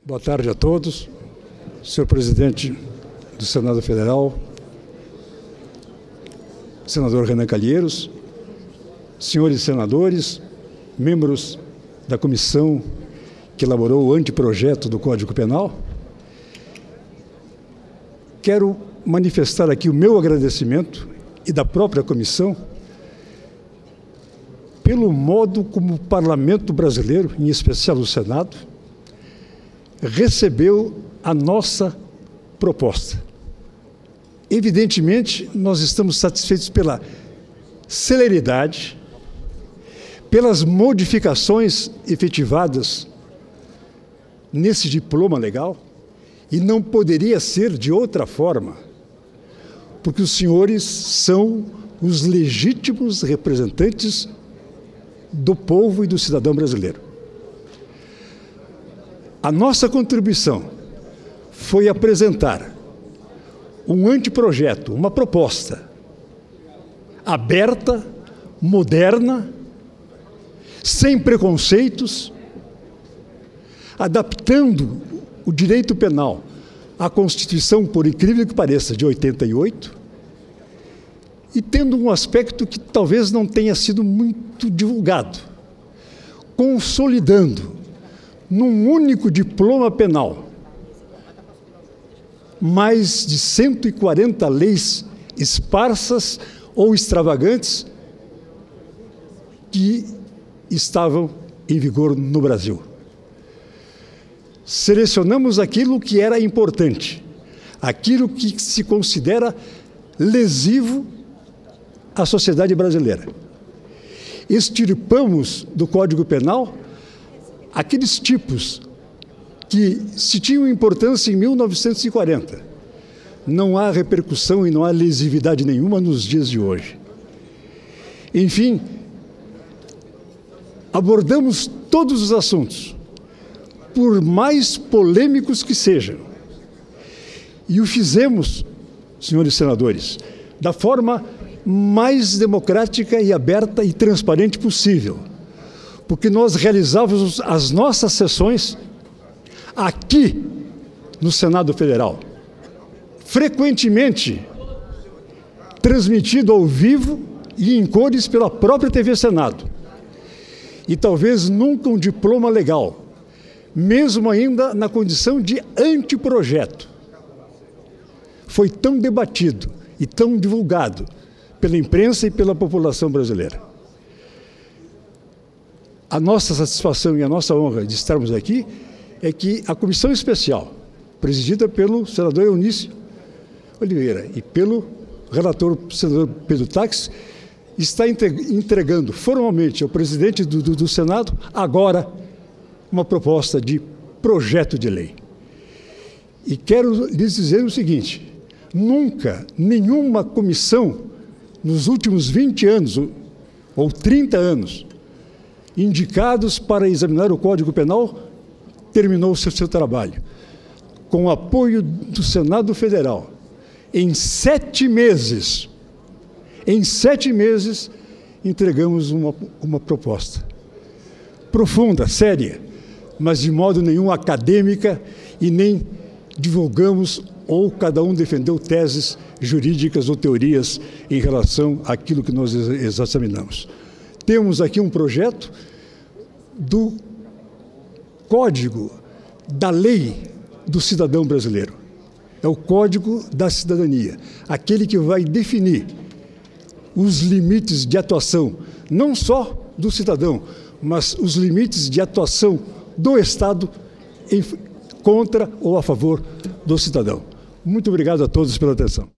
Boa tarde a todos. Senhor presidente do Senado Federal, senador Renan Calheiros, senhores senadores, membros da comissão que elaborou o anteprojeto do Código Penal, quero manifestar aqui o meu agradecimento e da própria comissão pelo modo como o Parlamento brasileiro, em especial o Senado, recebeu a nossa proposta. Evidentemente, nós estamos satisfeitos pela celeridade, pelas modificações efetivadas nesse diploma legal, e não poderia ser de outra forma, porque os senhores são os legítimos representantes do povo e do cidadão brasileiro. A nossa contribuição foi apresentar um anteprojeto, uma proposta aberta, moderna, sem preconceitos, adaptando o direito penal à Constituição, por incrível que pareça, de 88, e tendo um aspecto que talvez não tenha sido muito divulgado, consolidando num único diploma penal mais de 140 leis esparsas ou extravagantes que estavam em vigor no Brasil. Selecionamos aquilo que era importante, aquilo que se considera lesivo à sociedade brasileira. Extirpamos do Código Penal aqueles tipos que, se tinham importância em 1940, não há repercussão e não há lesividade nenhuma nos dias de hoje. Enfim, abordamos todos os assuntos, por mais polêmicos que sejam, e o fizemos, senhores senadores, da forma mais democrática e aberta e transparente possível, porque nós realizávamos as nossas sessões aqui no Senado Federal, frequentemente transmitido ao vivo e em cores pela própria TV Senado. E talvez nunca um diploma legal, mesmo ainda na condição de anteprojeto, foi tão debatido e tão divulgado pela imprensa e pela população brasileira. A nossa satisfação e a nossa honra de estarmos aqui é que a comissão especial, presidida pelo senador Eunício Oliveira e pelo relator senador Pedro Taques, está entregando formalmente ao presidente do Senado agora uma proposta de projeto de lei. E quero lhes dizer o seguinte: nunca nenhuma comissão nos últimos 20 anos ou 30 anos indicados para examinar o Código Penal terminou o seu trabalho. Com o apoio do Senado Federal, em 7 meses, entregamos uma proposta profunda, séria, mas de modo nenhum acadêmica, e nem divulgamos ou cada um defendeu teses jurídicas ou teorias em relação àquilo que nós examinamos. Temos aqui um projeto do Código da Lei do Cidadão Brasileiro. É o Código da Cidadania, aquele que vai definir os limites de atuação, não só do cidadão, mas os limites de atuação do Estado contra ou a favor do cidadão. Muito obrigado a todos pela atenção.